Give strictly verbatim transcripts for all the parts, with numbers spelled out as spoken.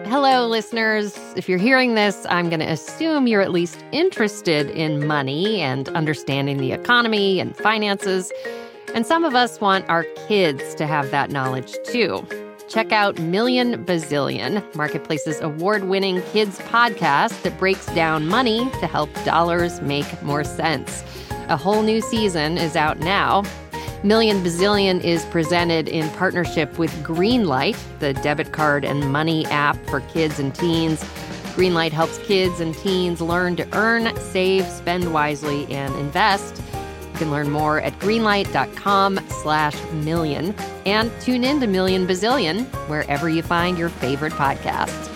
Hello, listeners. If you're hearing this, I'm going to assume you're at least interested in money and understanding the economy and finances. And some of us want our kids to have that knowledge, too. Check out Million Bazillion, Marketplace's award-winning kids podcast that breaks down money to help dollars make more sense. A whole new season is out now. Million Bazillion is presented in partnership with Greenlight, the debit card and money app for kids and teens. Greenlight helps kids and teens learn to earn, save, spend wisely, and invest. You can learn more at greenlight.com slash million. And tune in to Million Bazillion wherever you find your favorite podcasts.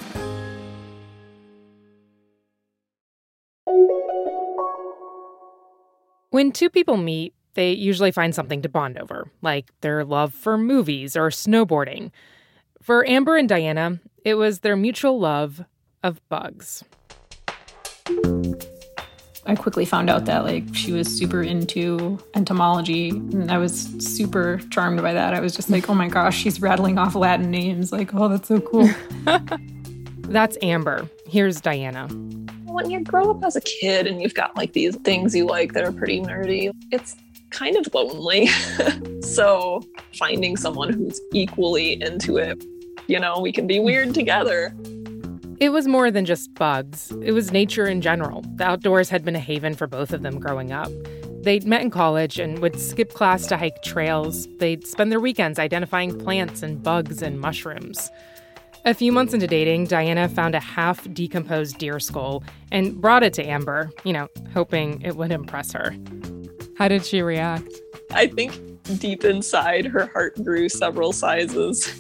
When two people meet, they usually find something to bond over, like their love for movies or snowboarding. For Amber and Diana, it was their mutual love of bugs. I quickly found out that like she was super into entomology, and I was super charmed by that. I was just like, oh my gosh, she's rattling off Latin names. Like, oh, that's so cool. That's Amber. Here's Diana. When you grow up as a kid and you've got like these things you like that are pretty nerdy, it's kind of lonely. So finding someone who's equally into it, you know, we can be weird together. It was more than just bugs. It was nature in general. The outdoors had been a haven for both of them growing up. They'd met in college and would skip class to hike trails. They'd spend their weekends identifying plants and bugs and mushrooms. A few months into dating, Diana found a half-decomposed deer skull and brought it to Amber, you know, hoping it would impress her. How did she react? I think deep inside, her heart grew several sizes.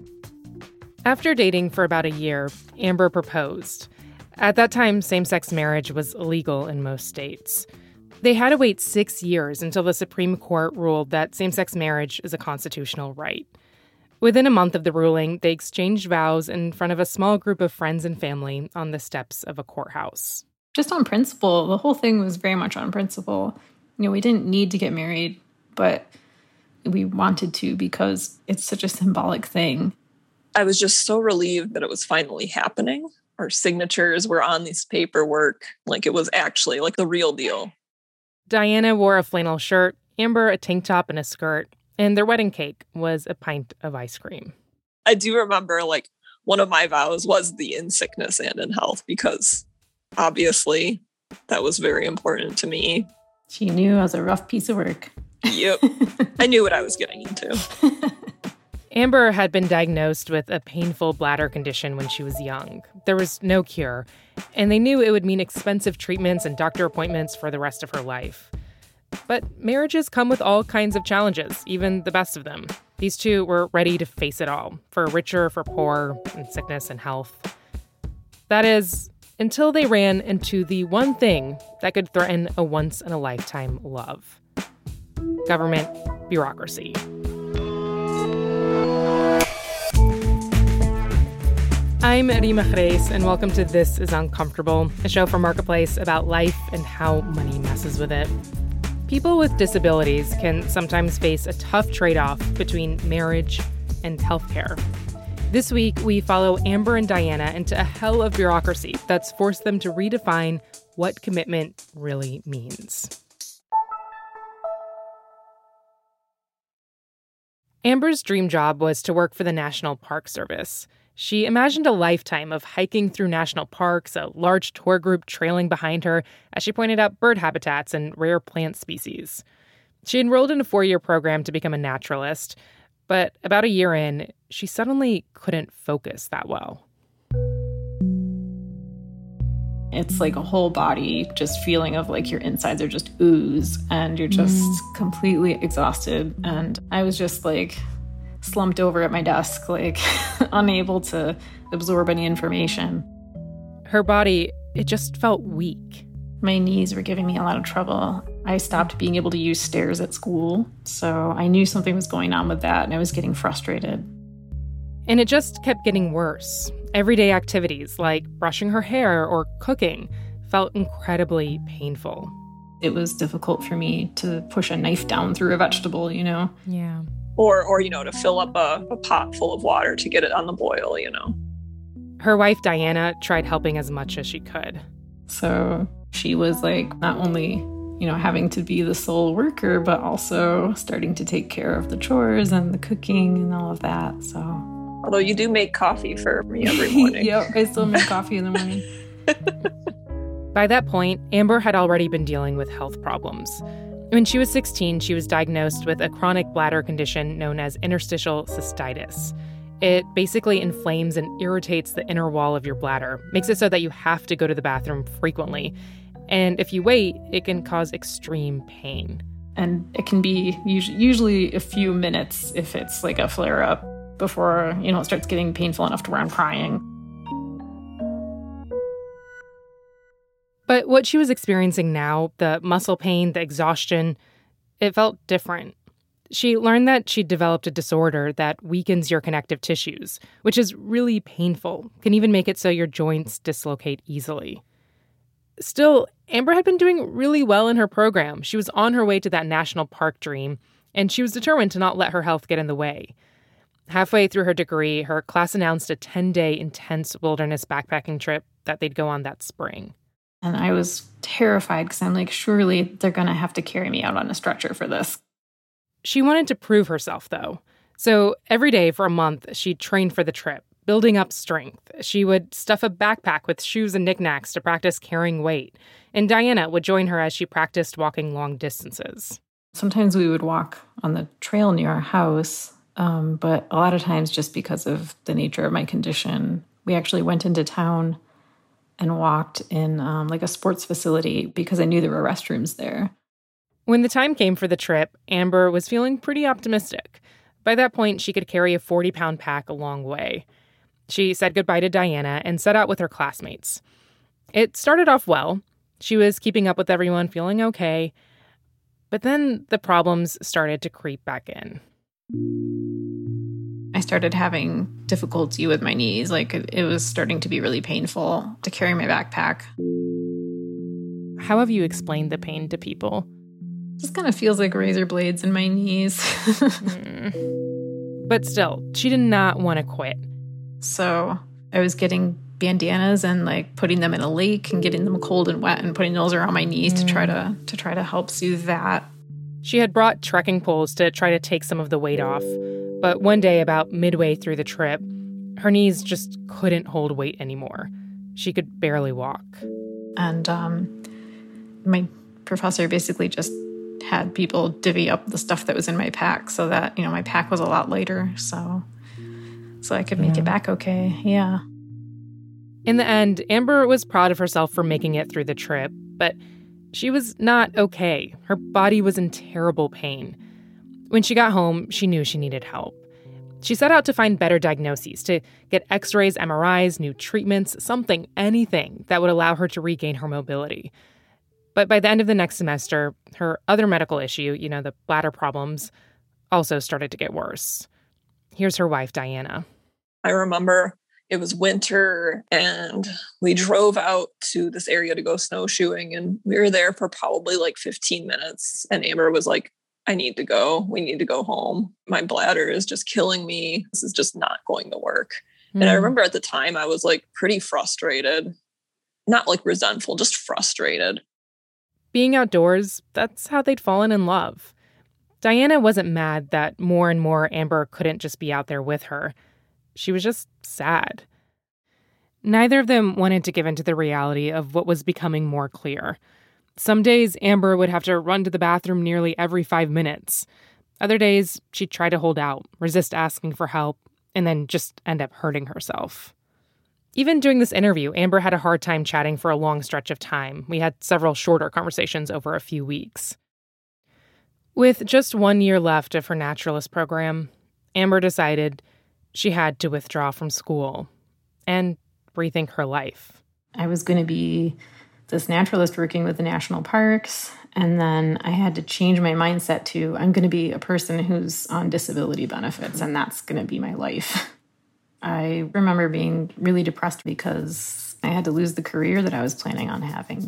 After dating for about a year, Amber proposed. At that time, same-sex marriage was illegal in most states. They had to wait six years until the Supreme Court ruled that same-sex marriage is a constitutional right. Within a month of the ruling, they exchanged vows in front of a small group of friends and family on the steps of a courthouse. Just on principle, the whole thing was very much on principle. You know, we didn't need to get married, but we wanted to because it's such a symbolic thing. I was just so relieved that it was finally happening. Our signatures were on this paperwork, like it was actually like the real deal. Diana wore a flannel shirt, Amber a tank top and a skirt, and their wedding cake was a pint of ice cream. I do remember, like, one of my vows was the in sickness and in health, because obviously that was very important to me. She knew it was a rough piece of work. Yep. I knew what I was getting into. Amber had been diagnosed with a painful bladder condition when she was young. There was no cure, and they knew it would mean expensive treatments and doctor appointments for the rest of her life. But marriages come with all kinds of challenges, even the best of them. These two were ready to face it all, for richer, for poor, in sickness and health. That is, until they ran into the one thing that could threaten a once-in-a-lifetime love. Government bureaucracy. I'm Rima Chreis, and welcome to This is Uncomfortable, a show from Marketplace about life and how money messes with it. People with disabilities can sometimes face a tough trade-off between marriage and healthcare. This week, we follow Amber and Diana into a hell of bureaucracy that's forced them to redefine what commitment really means. Amber's dream job was to work for the National Park Service. She imagined a lifetime of hiking through national parks, a large tour group trailing behind her as she pointed out bird habitats and rare plant species. She enrolled in a four-year program to become a naturalist, but about a year in, she suddenly couldn't focus that well. It's like a whole body just feeling of like your insides are just ooze and you're just mm. completely exhausted. And I was just like slumped over at my desk, like unable to absorb any information. Her body, it just felt weak. My knees were giving me a lot of trouble. I stopped being able to use stairs at school, so I knew something was going on with that, and I was getting frustrated. And it just kept getting worse. Everyday activities like brushing her hair or cooking felt incredibly painful. It was difficult for me to push a knife down through a vegetable, you know? Yeah. Or, or you know, to fill up a, a pot full of water to get it on the boil, you know? Her wife, Diana, tried helping as much as she could. So she was like not only, you know, having to be the sole worker, but also starting to take care of the chores and the cooking and all of that. So, although you do make coffee for me every morning. Yep, I still make coffee in the morning. By that point, Amber had already been dealing with health problems. When she was sixteen, she was diagnosed with a chronic bladder condition known as interstitial cystitis. It basically inflames and irritates the inner wall of your bladder, makes it so that you have to go to the bathroom frequently. And if you wait, it can cause extreme pain. And it can be usually a few minutes if it's like a flare-up before, you know, it starts getting painful enough to where I'm crying. But what she was experiencing now, the muscle pain, the exhaustion, it felt different. She learned that she'd developed a disorder that weakens your connective tissues, which is really painful, can even make it so your joints dislocate easily. Still, Amber had been doing really well in her program. She was on her way to that national park dream, and she was determined to not let her health get in the way. Halfway through her degree, her class announced a ten-day intense wilderness backpacking trip that they'd go on that spring. And I was terrified because I'm like, surely they're going to have to carry me out on a stretcher for this. She wanted to prove herself, though. So every day for a month, she trained for the trip, building up strength. She would stuff a backpack with shoes and knickknacks to practice carrying weight. And Diana would join her as she practiced walking long distances. Sometimes we would walk on the trail near our house, um, but a lot of times just because of the nature of my condition, we actually went into town and walked in um, like a sports facility because I knew there were restrooms there. When the time came for the trip, Amber was feeling pretty optimistic. By that point, she could carry a forty-pound pack a long way. She said goodbye to Diana and set out with her classmates. It started off well. She was keeping up with everyone, feeling okay. But then the problems started to creep back in. I started having difficulty with my knees. Like it, it was starting to be really painful to carry my backpack. How have you explained the pain to people? It just kind of feels like razor blades in my knees. mm. But still, she did not want to quit. So I was getting bandanas and like putting them in a lake and getting them cold and wet and putting those around my knees mm. to try to to try to help soothe that. She had brought trekking poles to try to take some of the weight off. But one day, about midway through the trip, her knees just couldn't hold weight anymore. She could barely walk. And um, my professor basically just had people divvy up the stuff that was in my pack so that, you know, my pack was a lot lighter, so so I could make yeah. it back okay. Yeah. In the end, Amber was proud of herself for making it through the trip, but she was not okay. Her body was in terrible pain. When she got home, she knew she needed help. She set out to find better diagnoses, to get x-rays, M R Is, new treatments, something, anything that would allow her to regain her mobility. But by the end of the next semester, her other medical issue, you know, the bladder problems, also started to get worse. Here's her wife, Diana. I remember it was winter and we drove out to this area to go snowshoeing, and we were there for probably like fifteen minutes. And Amber was like, I need to go. We need to go home. My bladder is just killing me. This is just not going to work. Mm. And I remember at the time I was like pretty frustrated, not like resentful, just frustrated. Being outdoors, that's how they'd fallen in love. Diana wasn't mad that more and more Amber couldn't just be out there with her. She was just sad. Neither of them wanted to give in to the reality of what was becoming more clear. Some days, Amber would have to run to the bathroom nearly every five minutes. Other days, she'd try to hold out, resist asking for help, and then just end up hurting herself. Even during this interview, Amber had a hard time chatting for a long stretch of time. We had several shorter conversations over a few weeks. With just one year left of her naturalist program, Amber decided she had to withdraw from school and rethink her life. I was going to be this naturalist working with the national parks, and then I had to change my mindset to I'm going to be a person who's on disability benefits, and that's going to be my life. I remember being really depressed because I had to lose the career that I was planning on having.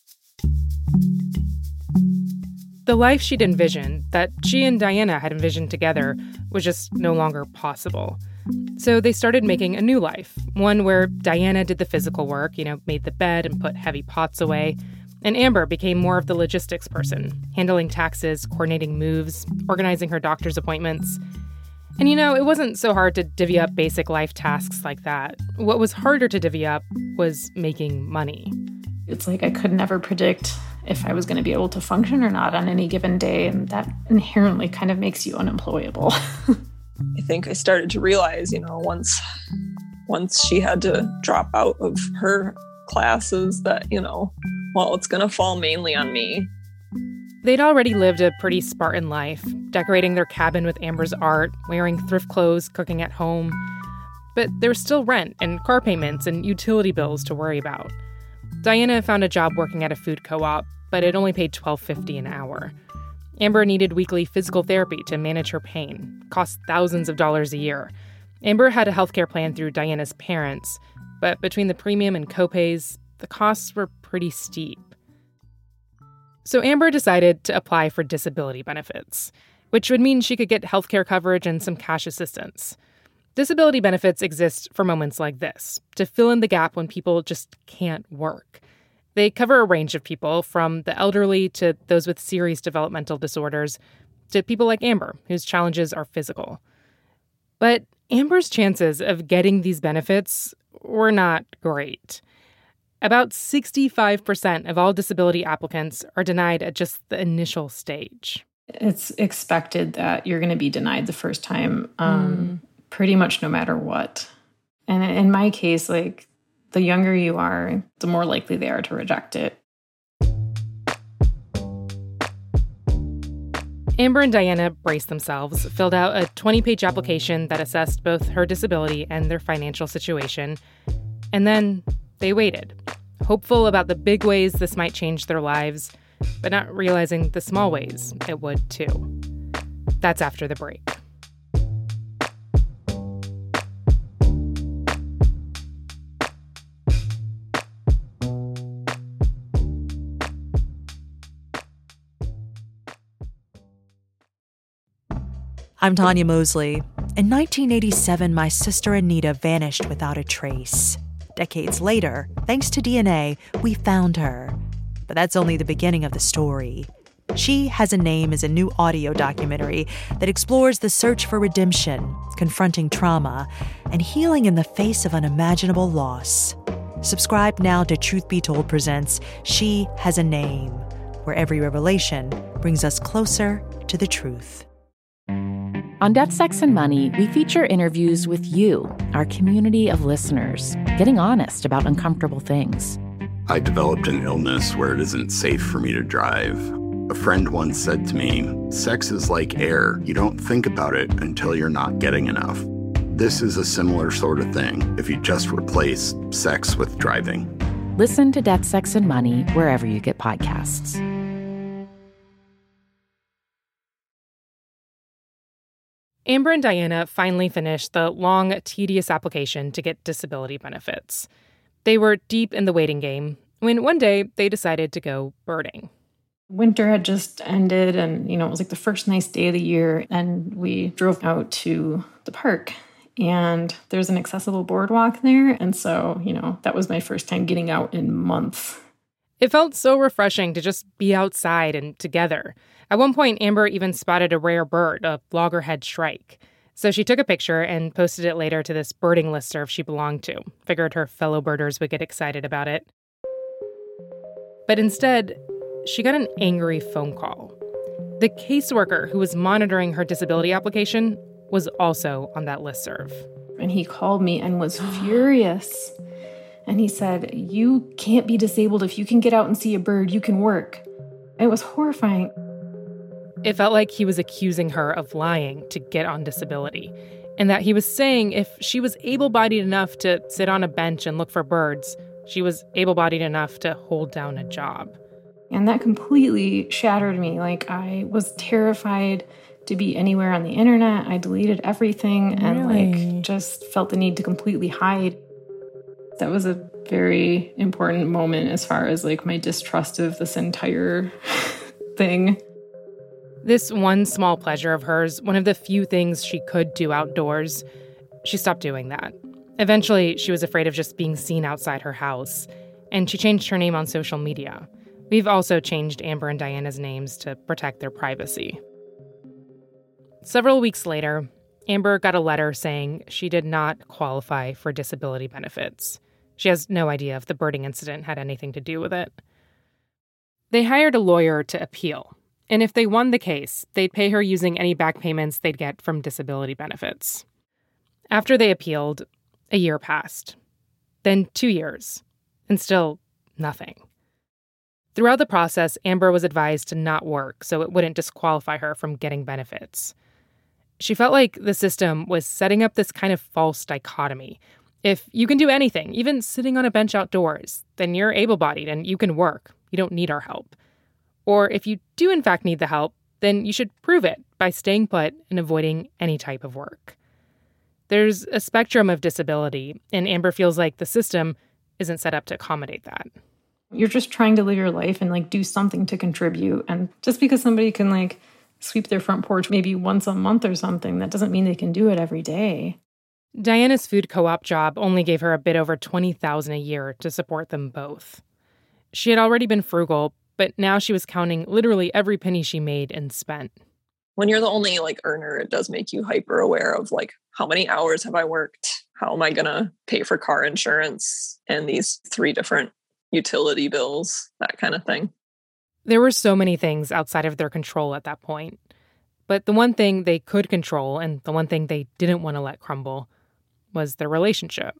The life she'd envisioned, that she and Diana had envisioned together, was just no longer possible. So they started making a new life, one where Diana did the physical work, you know, made the bed and put heavy pots away, and Amber became more of the logistics person, handling taxes, coordinating moves, organizing her doctor's appointments. And you know, it wasn't so hard to divvy up basic life tasks like that. What was harder to divvy up was making money. It's like I could never predict if I was going to be able to function or not on any given day, and that inherently kind of makes you unemployable. I think I started to realize, you know, once once she had to drop out of her classes that, you know, well, it's going to fall mainly on me. They'd already lived a pretty Spartan life, decorating their cabin with Amber's art, wearing thrift clothes, cooking at home. But there was still rent and car payments and utility bills to worry about. Diana found a job working at a food co-op, but it only paid twelve fifty an hour. Amber needed weekly physical therapy to manage her pain. It cost thousands of dollars a year. Amber had a healthcare plan through Diana's parents, but between the premium and copays, the costs were pretty steep. So Amber decided to apply for disability benefits, which would mean she could get healthcare coverage and some cash assistance. Disability benefits exist for moments like this, to fill in the gap when people just can't work. They cover a range of people, from the elderly to those with serious developmental disorders, to people like Amber, whose challenges are physical. But Amber's chances of getting these benefits were not great. About sixty-five percent of all disability applicants are denied at just the initial stage. It's expected that you're going to be denied the first time, um, mm. pretty much no matter what. And in my case, like, the younger you are, the more likely they are to reject it. Amber and Diana braced themselves, filled out a twenty-page application that assessed both her disability and their financial situation. And then they waited, hopeful about the big ways this might change their lives, but not realizing the small ways it would too. That's after the break. I'm Tanya Mosley. In nineteen eighty-seven, my sister Anita vanished without a trace. Decades later, thanks to D N A, we found her. But that's only the beginning of the story. She Has a Name is a new audio documentary that explores the search for redemption, confronting trauma, and healing in the face of unimaginable loss. Subscribe now to Truth Be Told presents She Has a Name, where every revelation brings us closer to the truth. On Death, Sex, and Money, we feature interviews with you, our community of listeners, getting honest about uncomfortable things. I developed an illness where it isn't safe for me to drive. A friend once said to me, sex is like air. You don't think about it until you're not getting enough. This is a similar sort of thing if you just replace sex with driving. Listen to Death, Sex, and Money wherever you get podcasts. Amber and Diana finally finished the long, tedious application to get disability benefits. They were deep in the waiting game when one day they decided to go birding. Winter had just ended, and, you know, it was like the first nice day of the year, and we drove out to the park, and there's an accessible boardwalk there, and so, you know, that was my first time getting out in months. It felt so refreshing to just be outside and together. At one point, Amber even spotted a rare bird, a loggerhead shrike. So she took a picture and posted it later to this birding listserv she belonged to. Figured her fellow birders would get excited about it. But instead, she got an angry phone call. The caseworker who was monitoring her disability application was also on that listserv. And he called me and was furious. And he said, "You can't be disabled. If you can get out and see a bird, you can work." It was horrifying. It felt like he was accusing her of lying to get on disability, and that he was saying if she was able-bodied enough to sit on a bench and look for birds, she was able-bodied enough to hold down a job. And that completely shattered me. Like, I was terrified to be anywhere on the internet. I deleted everything and Really? like just felt the need to completely hide. That was a very important moment as far as like my distrust of this entire thing. This one small pleasure of hers, one of the few things she could do outdoors, she stopped doing that. Eventually, she was afraid of just being seen outside her house, and she changed her name on social media. We've also changed Amber and Diana's names to protect their privacy. Several weeks later, Amber got a letter saying she did not qualify for disability benefits. She has no idea if the birding incident had anything to do with it. They hired a lawyer to appeal, and if they won the case, they'd pay her using any back payments they'd get from disability benefits. After they appealed, a year passed. Then two years, and still nothing. Throughout the process, Amber was advised to not work so it wouldn't disqualify her from getting benefits. She felt like the system was setting up this kind of false dichotomy. If you can do anything, even sitting on a bench outdoors, then you're able-bodied and you can work. You don't need our help. Or if you do in fact need the help, then you should prove it by staying put and avoiding any type of work. There's a spectrum of disability, and Amber feels like the system isn't set up to accommodate that. You're just trying to live your life and like do something to contribute. And just because somebody can like sweep their front porch maybe once a month or something, that doesn't mean they can do it every day. Diana's food co-op job only gave her a bit over twenty thousand dollars a year to support them both. She had already been frugal, but now she was counting literally every penny she made and spent. When you're the only like earner, it does make you hyper aware of like, how many hours have I worked? How am I going to pay for car insurance and these three different utility bills, that kind of thing. There were so many things outside of their control at that point. But the one thing they could control and the one thing they didn't want to let crumble was their relationship.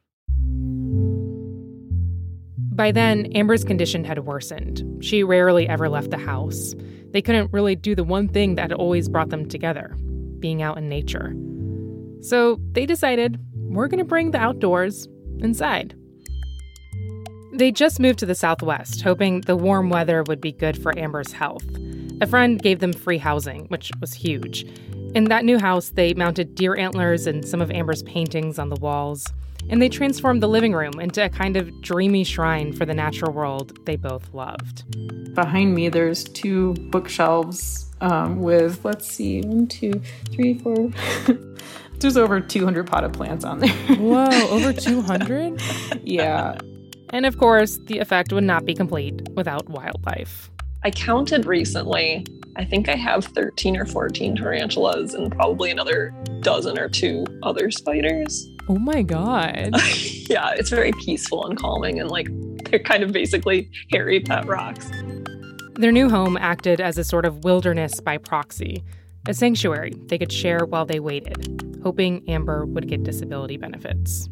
By then, Amber's condition had worsened. She rarely ever left the house. They couldn't really do the one thing that had always brought them together, being out in nature. So they decided, we're going to bring the outdoors inside. They just moved to the Southwest, hoping the warm weather would be good for Amber's health. A friend gave them free housing, which was huge. In that new house, they mounted deer antlers and some of Amber's paintings on the walls, and they transformed the living room into a kind of dreamy shrine for the natural world they both loved. Behind me, there's two bookshelves um, with, let's see, one, two, three, four. There's over two hundred potted plants on there. Whoa, over two hundred? Yeah. And of course, the effect would not be complete without wildlife. I counted recently. I think I have thirteen or fourteen tarantulas and probably another dozen or two other spiders. Oh my God. Yeah, it's very peaceful and calming, and like they're kind of basically hairy pet rocks. Their new home acted as a sort of wilderness by proxy, a sanctuary they could share while they waited, hoping Amber would get disability benefits.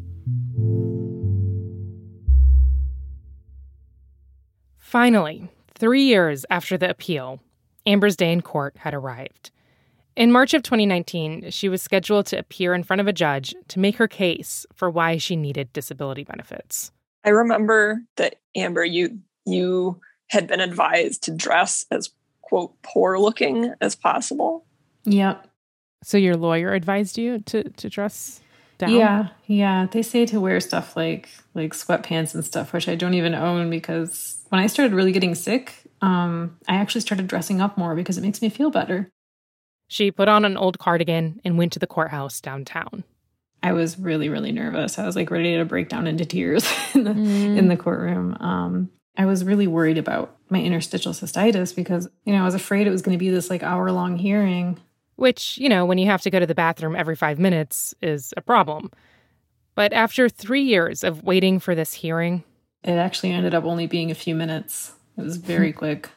Finally, three years after the appeal, Amber's day in court had arrived. In March of twenty nineteen, she was scheduled to appear in front of a judge to make her case for why she needed disability benefits. I remember that, Amber, you you had been advised to dress as, quote, poor looking as possible. Yep. So your lawyer advised you to, to dress down? Yeah, yeah. They say to wear stuff like like sweatpants and stuff, which I don't even own, because when I started really getting sick, um, I actually started dressing up more because it makes me feel better. She put on an old cardigan and went to the courthouse downtown. I was really, really nervous. I was like ready to break down into tears in the mm. in the courtroom. Um, I was really worried about my interstitial cystitis because, you know, I was afraid it was going to be this like hour long hearing. Which, you know, when you have to go to the bathroom every five minutes is a problem. But after three years of waiting for this hearing, it actually ended up only being a few minutes. It was very quick.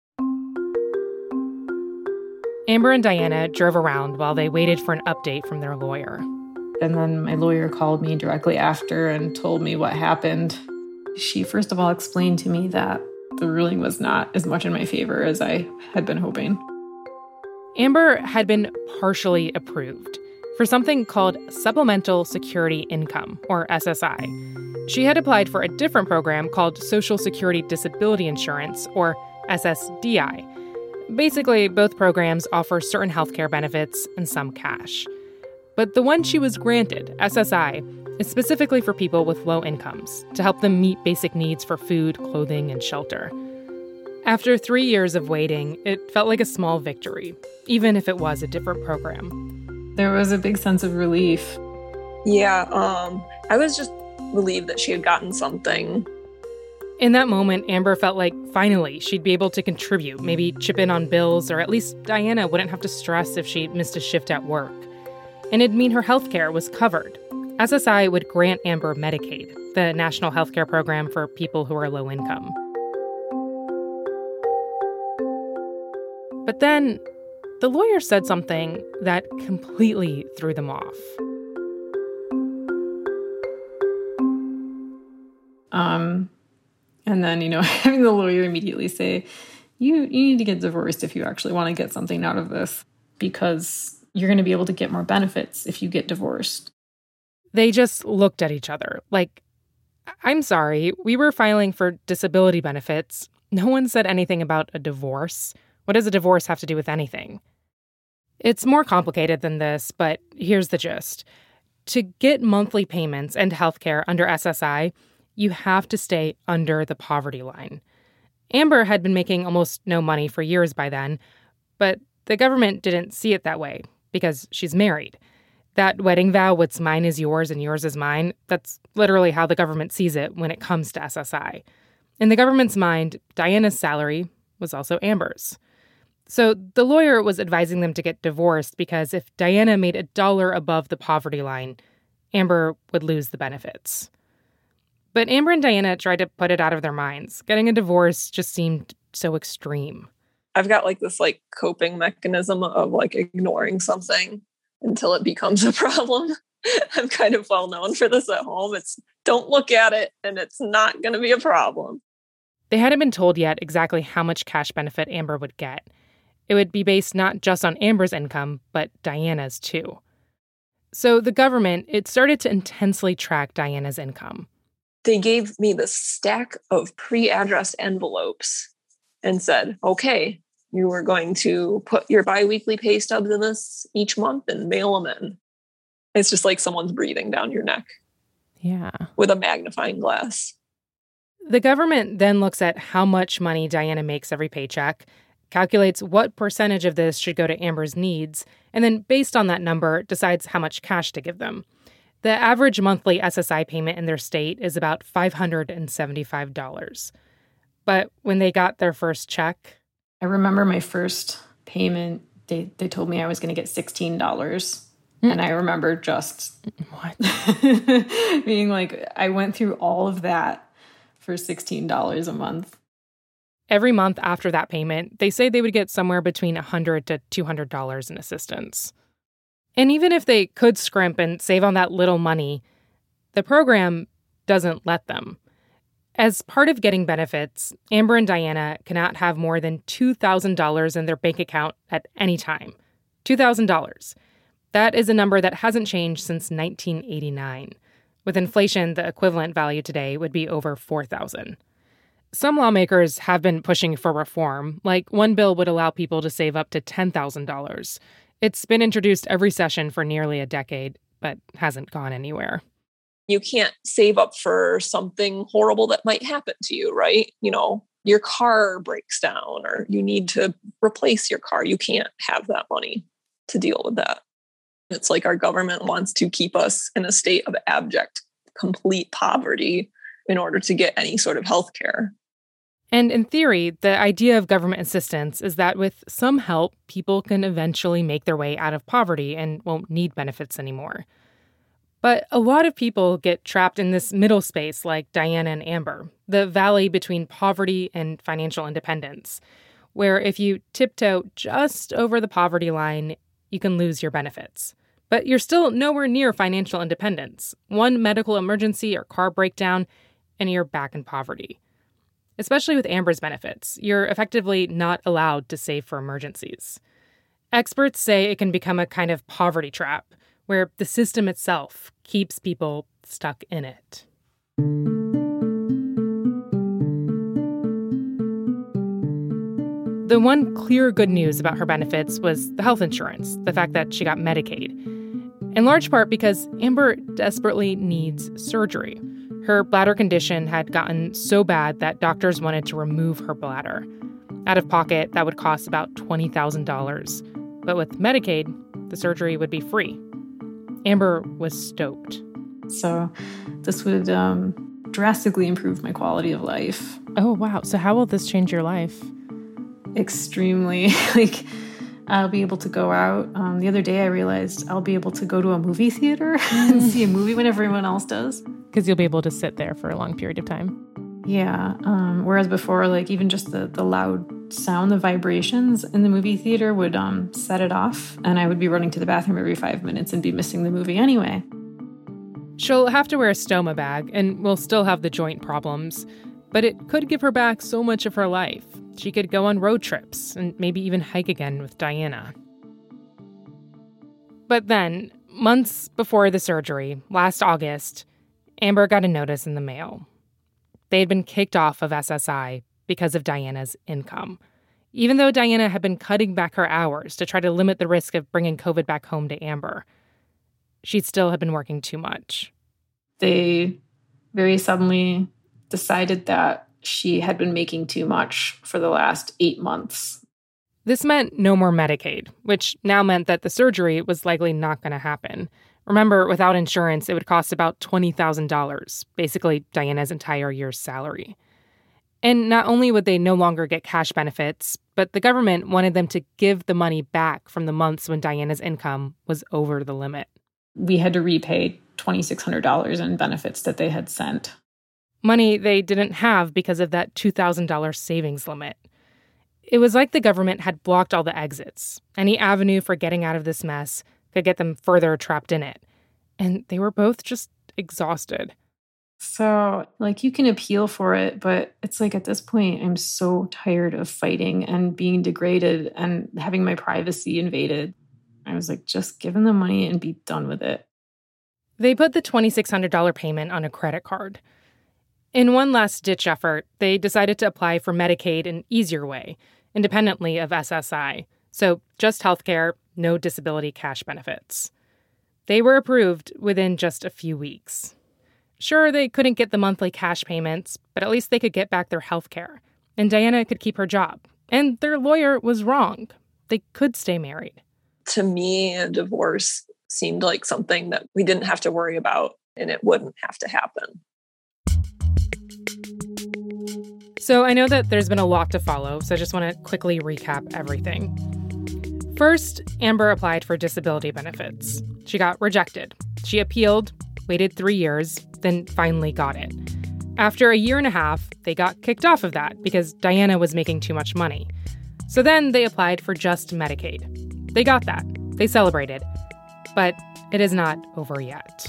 Amber and Diana drove around while they waited for an update from their lawyer. And then my lawyer called me directly after and told me what happened. She first of all explained to me that the ruling was not as much in my favor as I had been hoping. Amber had been partially approved for something called Supplemental Security Income, or S S I. She had applied for a different program called Social Security Disability Insurance, or S S D I. Basically, both programs offer certain healthcare benefits and some cash. But the one she was granted, S S I, is specifically for people with low incomes to help them meet basic needs for food, clothing, and shelter. After three years of waiting, it felt like a small victory, even if it was a different program. There was a big sense of relief. Yeah, um, I was just relieved that she had gotten something. In that moment, Amber felt like finally she'd be able to contribute, maybe chip in on bills, or at least Diana wouldn't have to stress if she missed a shift at work. And it'd mean her health care was covered. S S I would grant Amber Medicaid, the national health care program for people who are low income. But then the lawyer said something that completely threw them off. Um, and then, you know, having the lawyer immediately say, you, you need to get divorced if you actually want to get something out of this, because you're going to be able to get more benefits if you get divorced. They just looked at each other like, I'm sorry, we were filing for disability benefits. No one said anything about a divorce. What does a divorce have to do with anything? It's more complicated than this, but here's the gist. To get monthly payments and healthcare under S S I, you have to stay under the poverty line. Amber had been making almost no money for years by then, but the government didn't see it that way because she's married. That wedding vow, what's mine is yours and yours is mine, that's literally how the government sees it when it comes to S S I. In the government's mind, Diana's salary was also Amber's. So the lawyer was advising them to get divorced because if Diana made a dollar above the poverty line, Amber would lose the benefits. But Amber and Diana tried to put it out of their minds. Getting a divorce just seemed so extreme. I've got like this like coping mechanism of like ignoring something until it becomes a problem. I'm kind of well known for this at home. It's don't look at it and it's not going to be a problem. They hadn't been told yet exactly how much cash benefit Amber would get. It would be based not just on Amber's income, but Diana's too. So the government, it started to intensely track Diana's income. They gave me this stack of pre-addressed envelopes and said, okay, you were going to put your biweekly pay stubs in this each month and mail them in. It's just like someone's breathing down your neck. Yeah. With a magnifying glass. The government then looks at how much money Diana makes every paycheck, calculates what percentage of this should go to Amber's needs, and then based on that number, decides how much cash to give them. The average monthly S S I payment in their state is about five hundred seventy-five dollars. But when they got their first check... I remember my first payment, they, they told me I was going to get sixteen dollars. Mm. And I remember just... What? being like, I went through all of that for sixteen dollars a month. Every month after that payment, they say they would get somewhere between one hundred dollars to two hundred dollars in assistance. And even if they could scrimp and save on that little money, the program doesn't let them. As part of getting benefits, Amber and Diana cannot have more than two thousand dollars in their bank account at any time. two thousand dollars. That is a number that hasn't changed since nineteen eighty-nine. With inflation, the equivalent value today would be over four thousand dollars. Some lawmakers have been pushing for reform, like one bill would allow people to save up to ten thousand dollars. It's been introduced every session for nearly a decade, but hasn't gone anywhere. You can't save up for something horrible that might happen to you, right? You know, your car breaks down or you need to replace your car. You can't have that money to deal with that. It's like our government wants to keep us in a state of abject, complete poverty in order to get any sort of health care. And in theory, the idea of government assistance is that with some help, people can eventually make their way out of poverty and won't need benefits anymore. But a lot of people get trapped in this middle space like Diana and Amber, the valley between poverty and financial independence, where if you tiptoe just over the poverty line, you can lose your benefits. But you're still nowhere near financial independence. One medical emergency or car breakdown, and you're back in poverty. Especially with Amber's benefits, you're effectively not allowed to save for emergencies. Experts say it can become a kind of poverty trap, where the system itself keeps people stuck in it. The one clear good news about her benefits was the health insurance, the fact that she got Medicaid. In large part because Amber desperately needs surgery. Her bladder condition had gotten so bad that doctors wanted to remove her bladder. Out of pocket, that would cost about twenty thousand dollars. But with Medicaid, the surgery would be free. Amber was stoked. So this would um, drastically improve my quality of life. Oh, wow. So how will this change your life? Extremely. Like, I'll be able to go out. Um, the other day I realized I'll be able to go to a movie theater and see a movie when everyone else does. Because you'll be able to sit there for a long period of time. Yeah. Um, whereas before, like, even just the, the loud sound, the vibrations in the movie theater would um, set it off, and I would be running to the bathroom every five minutes and be missing the movie anyway. She'll have to wear a stoma bag and will still have the joint problems, but it could give her back so much of her life. She could go on road trips and maybe even hike again with Diana. But then, months before the surgery, last August, Amber got a notice in the mail. They had been kicked off of S S I because of Diana's income, even though Diana had been cutting back her hours to try to limit the risk of bringing COVID back home to Amber. She still had been working too much. They very suddenly decided that she had been making too much for the last eight months. This meant no more Medicaid, which now meant that the surgery was likely not going to happen. Remember, without insurance, it would cost about twenty thousand dollars, basically Diana's entire year's salary. And not only would they no longer get cash benefits, but the government wanted them to give the money back from the months when Diana's income was over the limit. We had to repay two thousand six hundred dollars in benefits that they had sent. Money they didn't have because of that two thousand dollars savings limit. It was like the government had blocked all the exits. Any avenue for getting out of this mess could get them further trapped in it. And they were both just exhausted. So, like, you can appeal for it, but it's like at this point, I'm so tired of fighting and being degraded and having my privacy invaded. I was like, just give them the money and be done with it. They put the two thousand six hundred dollars payment on a credit card. In one last-ditch effort, they decided to apply for Medicaid an easier way, independently of S S I. So just healthcare, no disability cash benefits. They were approved within just a few weeks. Sure, they couldn't get the monthly cash payments, but at least they could get back their healthcare. And Diana could keep her job. And their lawyer was wrong. They could stay married. To me, a divorce seemed like something that we didn't have to worry about, and it wouldn't have to happen. So I know that there's been a lot to follow, so I just want to quickly recap everything. First, Amber applied for disability benefits. She got rejected. She appealed, waited three years, then finally got it. After a year and a half, they got kicked off of that because Diana was making too much money. So then they applied for just Medicaid. They got that. They celebrated. But it is not over yet.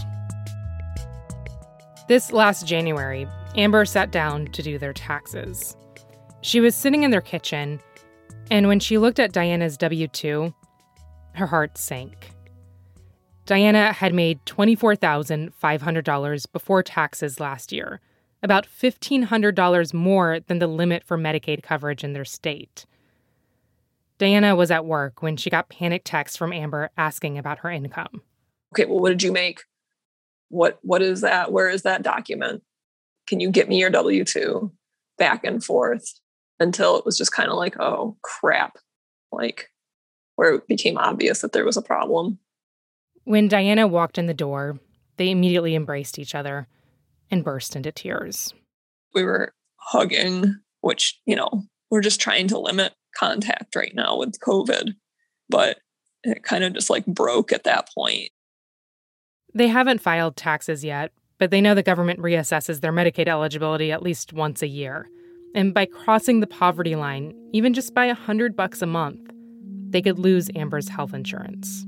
This last January, Amber sat down to do their taxes. She was sitting in their kitchen, and when she looked at Diana's W two, her heart sank. Diana had made twenty-four thousand five hundred dollars before taxes last year, about fifteen hundred dollars more than the limit for Medicaid coverage in their state. Diana was at work when she got panic texts from Amber asking about her income. Okay, well, what did you make? What What is that? Where is that document? Can you get me your W two? Back and forth until it was just kind of like, oh, crap. Like, where it became obvious that there was a problem. When Diana walked in the door, they immediately embraced each other and burst into tears. We were hugging, which, you know, we're just trying to limit contact right now with COVID. But it kind of just like broke at that point. They haven't filed taxes yet, but they know the government reassesses their Medicaid eligibility at least once a year. And by crossing the poverty line, even just by a hundred bucks a month, they could lose Amber's health insurance.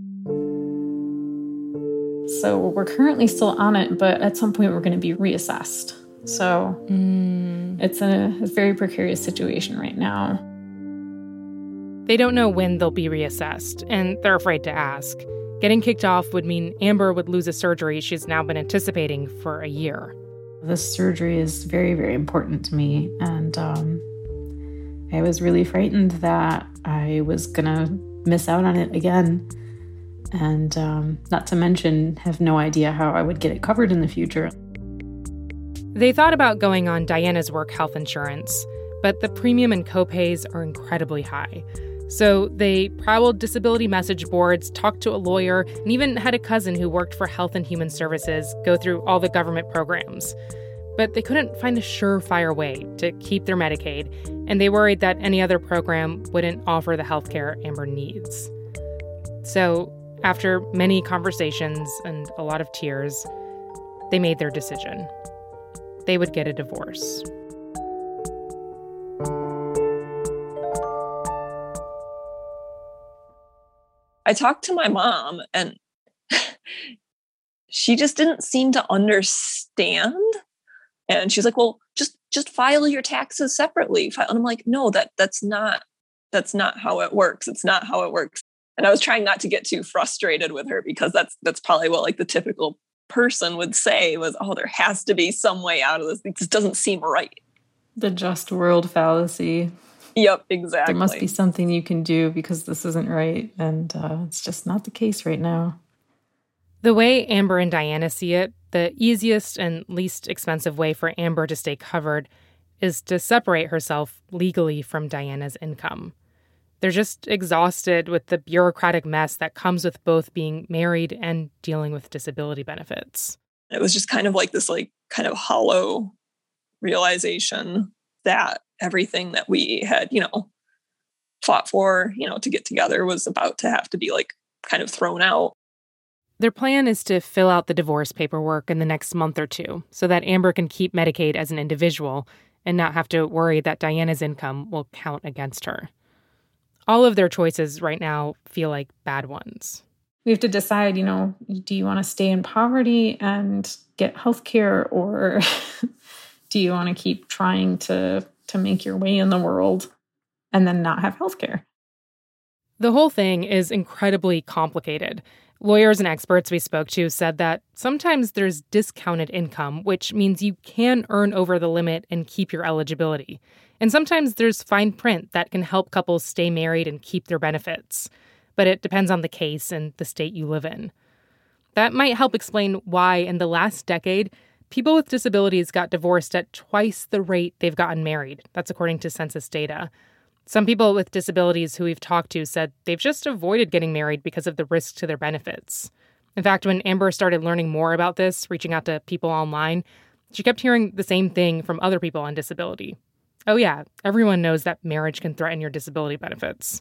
So we're currently still on it, but at some point we're going to be reassessed. So mm. it's a, a very precarious situation right now. They don't know when they'll be reassessed, and they're afraid to ask. Getting kicked off would mean Amber would lose a surgery she's now been anticipating for a year. This surgery is very, very important to me, and um, I was really frightened that I was going to miss out on it again, and um, not to mention have no idea how I would get it covered in the future. They thought about going on Diana's work health insurance, but the premium and copays are incredibly high. So they prowled disability message boards, talked to a lawyer, and even had a cousin who worked for Health and Human Services go through all the government programs. But they couldn't find a surefire way to keep their Medicaid, and they worried that any other program wouldn't offer the health care Amber needs. So after many conversations and a lot of tears, they made their decision. They would get a divorce. I talked to my mom, and she just didn't seem to understand. And she's like, well, just just file your taxes separately. And I'm like, no, that that's not that's not how it works. It's not how it works. And I was trying not to get too frustrated with her, because that's that's probably what like the typical person would say was, oh, there has to be some way out of this. This doesn't seem right. The just world fallacy. Yep, exactly. There must be something you can do because this isn't right. And uh, it's just not the case right now. The way Amber and Diana see it, the easiest and least expensive way for Amber to stay covered is to separate herself legally from Diana's income. They're just exhausted with the bureaucratic mess that comes with both being married and dealing with disability benefits. It was just kind of like this, like, kind of hollow realization that everything that we had, you know, fought for, you know, to get together was about to have to be, like, kind of thrown out. Their plan is to fill out the divorce paperwork in the next month or two so that Amber can keep Medicaid as an individual and not have to worry that Diana's income will count against her. All of their choices right now feel like bad ones. We have to decide, you know, do you want to stay in poverty and get health care, or do you want to keep trying to, to make your way in the world and then not have health care? The whole thing is incredibly complicated. Lawyers and experts we spoke to said that sometimes there's discounted income, which means you can earn over the limit and keep your eligibility. And sometimes there's fine print that can help couples stay married and keep their benefits. But it depends on the case and the state you live in. That might help explain why, in the last decade, people with disabilities got divorced at twice the rate they've gotten married. That's according to census data. Some people with disabilities who we've talked to said they've just avoided getting married because of the risk to their benefits. In fact, when Amber started learning more about this, reaching out to people online, she kept hearing the same thing from other people on disability. Oh yeah, everyone knows that marriage can threaten your disability benefits.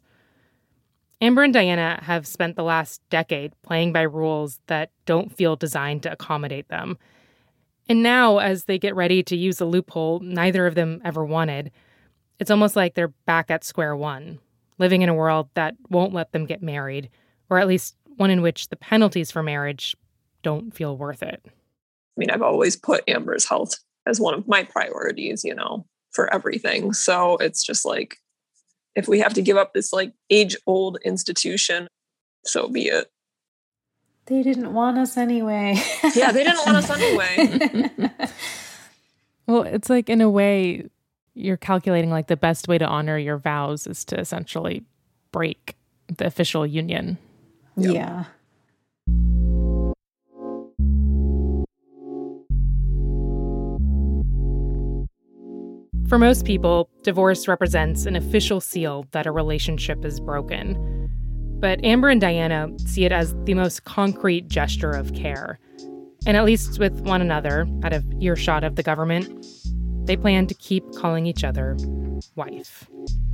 Amber and Diana have spent the last decade playing by rules that don't feel designed to accommodate them. And now, as they get ready to use a loophole neither of them ever wanted, it's almost like they're back at square one, living in a world that won't let them get married, or at least one in which the penalties for marriage don't feel worth it. I mean, I've always put Amber's health as one of my priorities, you know, for everything. So it's just like, if we have to give up this like age-old institution, so be it. They didn't want us anyway. Yeah, they didn't want us anyway. Well, it's like, in a way, you're calculating like the best way to honor your vows is to essentially break the official union. Yep. Yeah. For most people, divorce represents an official seal that a relationship is broken. But Amber and Diana see it as the most concrete gesture of care. And at least with one another, out of earshot of the government, they plan to keep calling each other wife.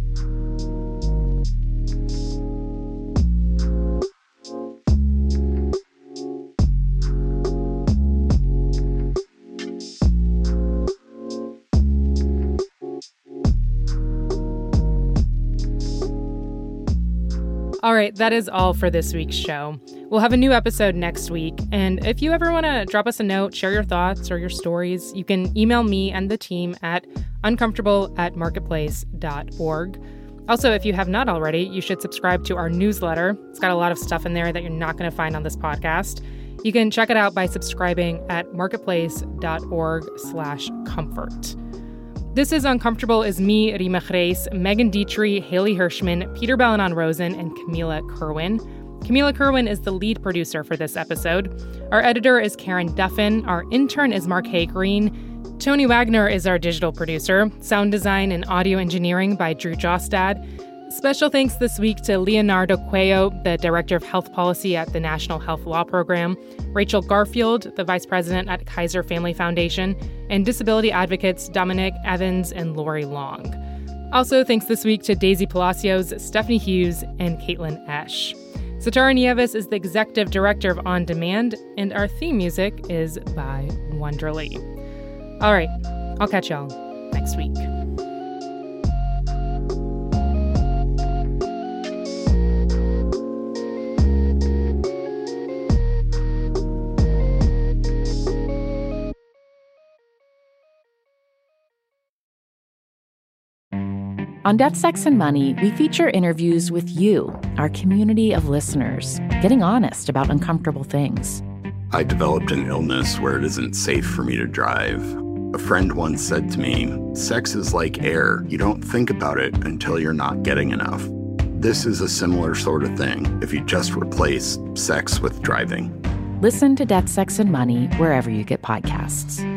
All right, that is all for this week's show. We'll have a new episode next week. And if you ever want to drop us a note, share your thoughts or your stories, you can email me and the team at uncomfortable at marketplace dot org. Also, if you have not already, you should subscribe to our newsletter. It's got a lot of stuff in there that you're not going to find on this podcast. You can check it out by subscribing at marketplace dot org slash comfort. This is Uncomfortable is me, Rima Chreis, Megan Dietrich, Haley Hirschman, Peter Balanon-Rosen, and Camila Kerwin. Camila Kerwin is the lead producer for this episode. Our editor is Karen Duffin. Our intern is Mark Hay-Green. Tony Wagner is our digital producer. Sound design and audio engineering by Drew Jostad. Special thanks this week to Leonardo Cuello, the Director of Health Policy at the National Health Law Program, Rachel Garfield, the Vice President at Kaiser Family Foundation, and disability advocates Dominic Evans and Lori Long. Also, thanks this week to Daisy Palacios, Stephanie Hughes, and Caitlin Esch. Satara Nieves is the Executive Director of On Demand, and our theme music is by Wonderly. All right, I'll catch y'all next week. On Death, Sex, and Money, we feature interviews with you, our community of listeners, getting honest about uncomfortable things. I developed an illness where it isn't safe for me to drive. A friend once said to me, sex is like air. You don't think about it until you're not getting enough. This is a similar sort of thing if you just replace sex with driving. Listen to Death, Sex, and Money wherever you get podcasts.